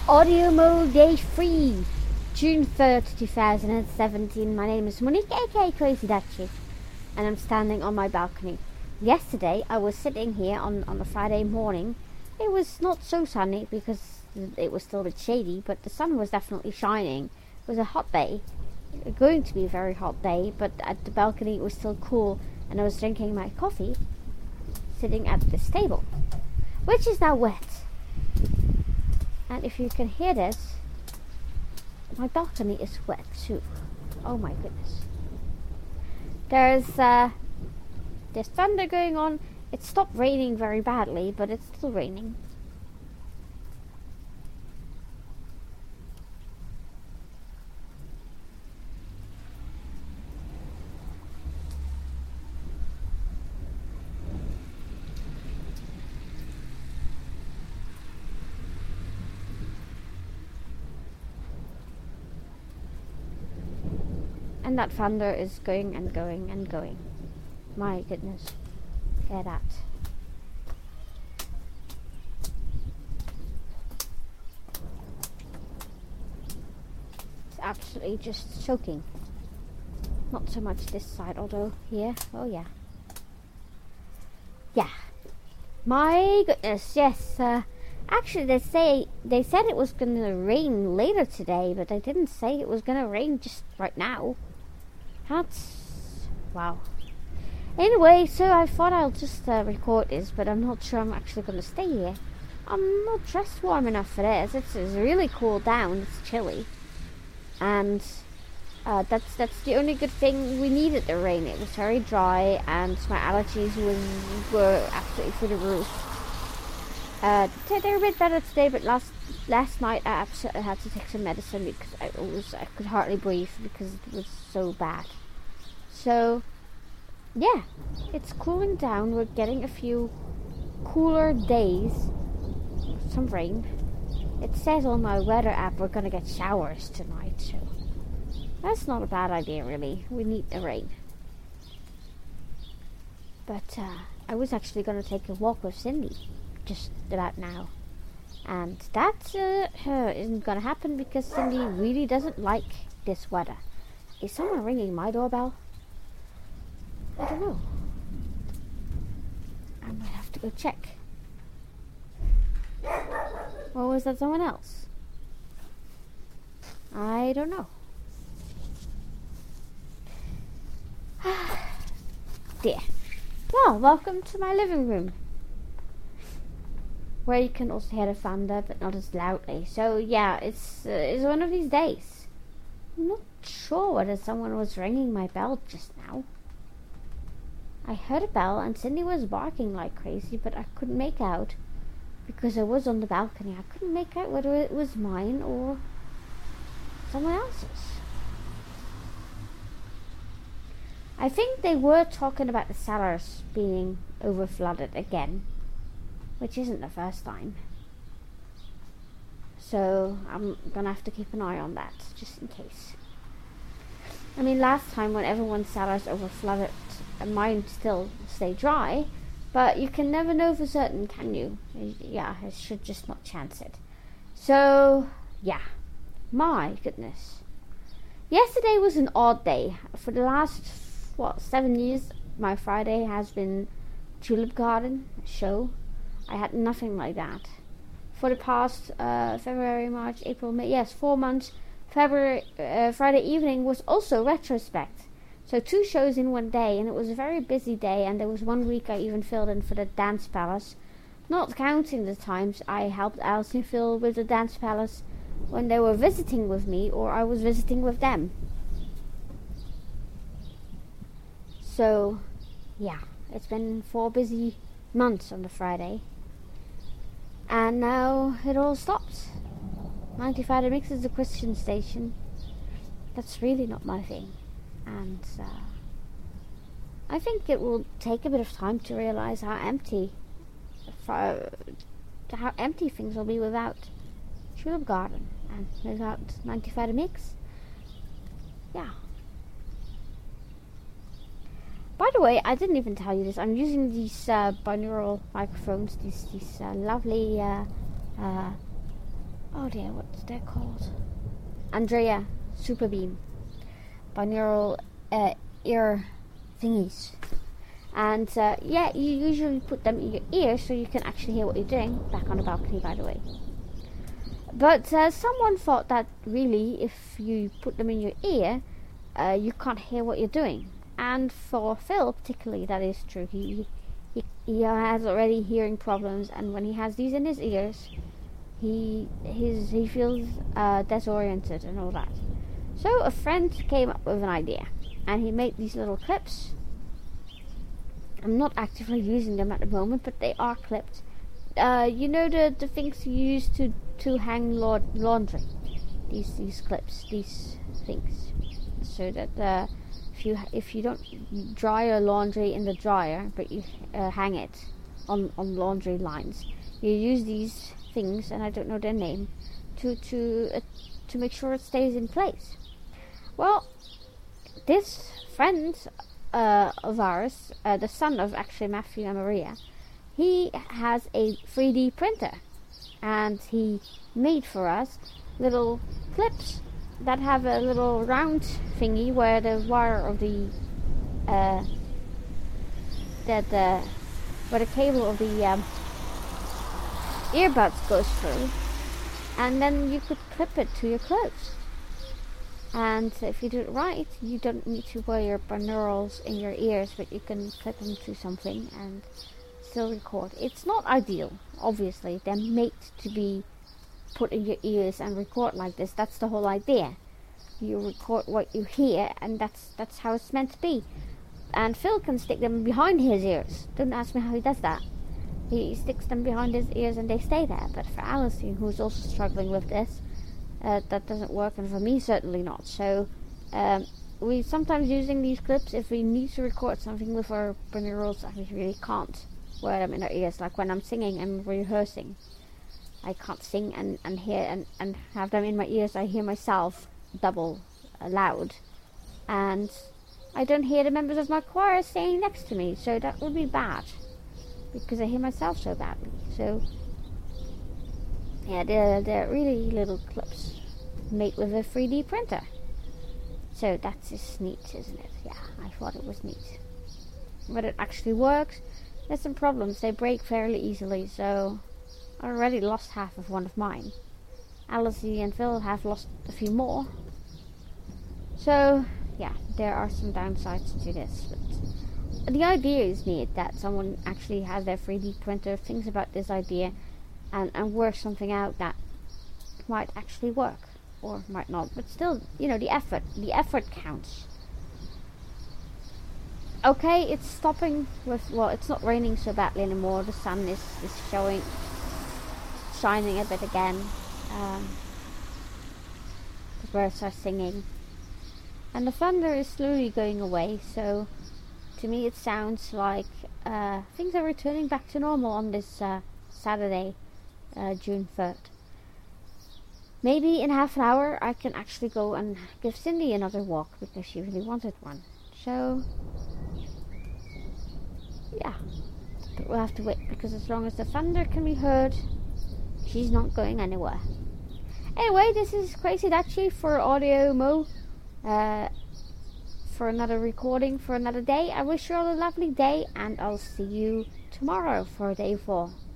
Audio mode day 3, June 3rd, 2017. My name is Monique, aka Crazy Duchess, and I'm standing on my balcony. Yesterday, I was sitting here on a Friday morning. It was not so sunny because it was still a bit shady, but the sun was definitely shining. It was a hot day, going to be a very hot day, but at the balcony it was still cool, and I was drinking my coffee, sitting at this table, which is now wet. And if you can hear this, my balcony is wet too. Oh my goodness. There's thunder going on. It stopped raining very badly, but it's still raining. And that thunder is going and going and going. My goodness. Hear that. It's absolutely just choking. Not so much this side, although here. Oh yeah. Yeah. My goodness, yes. Actually, they said it was going to rain later today, but they didn't say it was going to rain just right now. That's wow. Anyway, so I thought I'll just record this, but I'm not sure I'm actually going to stay here. I'm not dressed warm enough for this. It's really cooled down. It's chilly, and that's the only good thing. We needed the rain. It was very dry, and my allergies were absolutely through the roof. They're a bit better today, but last night I absolutely had to take some medicine because I could hardly breathe because it was so bad. So yeah, it's cooling down. We're getting a few cooler days. Some rain. It says on my weather app we're gonna get showers tonight, so that's not a bad idea really. We need the rain. But I was actually gonna take a walk with Cindy just about now, and that isn't gonna happen because Cindy really doesn't like this weather. Is someone ringing my doorbell? I don't know. I might have to go check. Or was that someone else? I don't know. Dear. Well, welcome to my living room, where you can also hear the thunder, but not as loudly. So yeah, it's one of these days. I'm not sure whether someone was ringing my bell just now. I heard a bell and Cindy was barking like crazy, but I couldn't make out because I was on the balcony. I couldn't make out whether it was mine or someone else's. I think they were talking about the cellars being overflooded again, which isn't the first time. So I'm gonna have to keep an eye on that, just in case. I mean, last time when everyone's cellars overflooded, mine still stay dry, but you can never know for certain, can you? Yeah, I should just not chance it. So, yeah. My goodness. Yesterday was an odd day. For the last, 7 years, my Friday has been Tulip Garden show. I had nothing like that. For the past February, March, April, May, yes, 4 months, Friday evening was also retrospect. So 2 shows in one day, and it was a very busy day, and there was 1 week I even filled in for the Dance Palace, not counting the times I helped Alice and Phil with the Dance Palace when they were visiting with me or I was visiting with them. So, yeah, it's been 4 busy months on the Friday. And now it all stops. 95 The Mix is a Christian station. That's really not my thing. And I think it will take a bit of time to realize how empty things will be without Tulip Garden and without 95 The Mix. Yeah. By the way, I didn't even tell you this. I'm using these binaural microphones. These lovely. Oh, oh dear, what's that called? Andrea Super Beam binaural ear thingies. And yeah, you usually put them in your ear so you can actually hear what you're doing. Back on the balcony, by the way. But someone thought that really, if you put them in your ear, you can't hear what you're doing. And for Phil, particularly, that is true. He has already hearing problems, and when he has these in his ears, he feels disoriented and all that. So a friend came up with an idea, and he made these little clips. I'm not actively using them at the moment, but they are clipped. You know the things you use to hang laundry. These clips, these things, so that if you don't dry your laundry in the dryer, but you hang it on laundry lines, you use these things, and I don't know their name, to make sure it stays in place. Well, this friend of ours, the son of actually Matthew and Maria, he has a 3D printer, and he made for us little clips that have a little round thingy where the wire of the where the cable of the earbuds goes through, and then you could clip it to your clothes. And if you do it right, you don't need to wear your binaurals in your ears, but you can clip them to something and still record. It's not ideal, obviously. They're made to be put in your ears and record like this. That's the whole idea. You record what you hear, and that's how it's meant to be. And Phil can stick them behind his ears. Don't ask me how he does that. He sticks them behind his ears and they stay there. But for Alison, who's also struggling with this, that doesn't work, and for me certainly not. So we sometimes using these clips if we need to record something with our binaurals, and we really can't wear them in our ears. Like when I'm singing and rehearsing, I can't sing and hear and have them in my ears. I hear myself double loud, and I don't hear the members of my choir singing next to me, so that would be bad because I hear myself so badly. So yeah, they're really little clips made with a 3D printer. So that's just neat, isn't it? Yeah, I thought it was neat. But it actually works. There's some problems. They break fairly easily, so I already lost half of one of mine. Alice and Phil have lost a few more. So yeah, there are some downsides to this. But the idea is neat, that someone actually has their 3D printer, thinks about this idea, and works something out that might actually work, or might not, but still, you know, the effort counts. Okay, it's stopping with, well, it's not raining so badly anymore. The sun is shining a bit again. The birds are singing, and the thunder is slowly going away. So to me it sounds like things are returning back to normal on this Saturday, June 3rd. Maybe in half an hour I can actually go and give Cindy another walk, because she really wanted one. So yeah, but we'll have to wait, because as long as the thunder can be heard, she's not going anywhere. Anyway, this is Crazy Dutchie for Audio Mo, for another recording for another day. I wish you all a lovely day, and I'll see you tomorrow for day 4.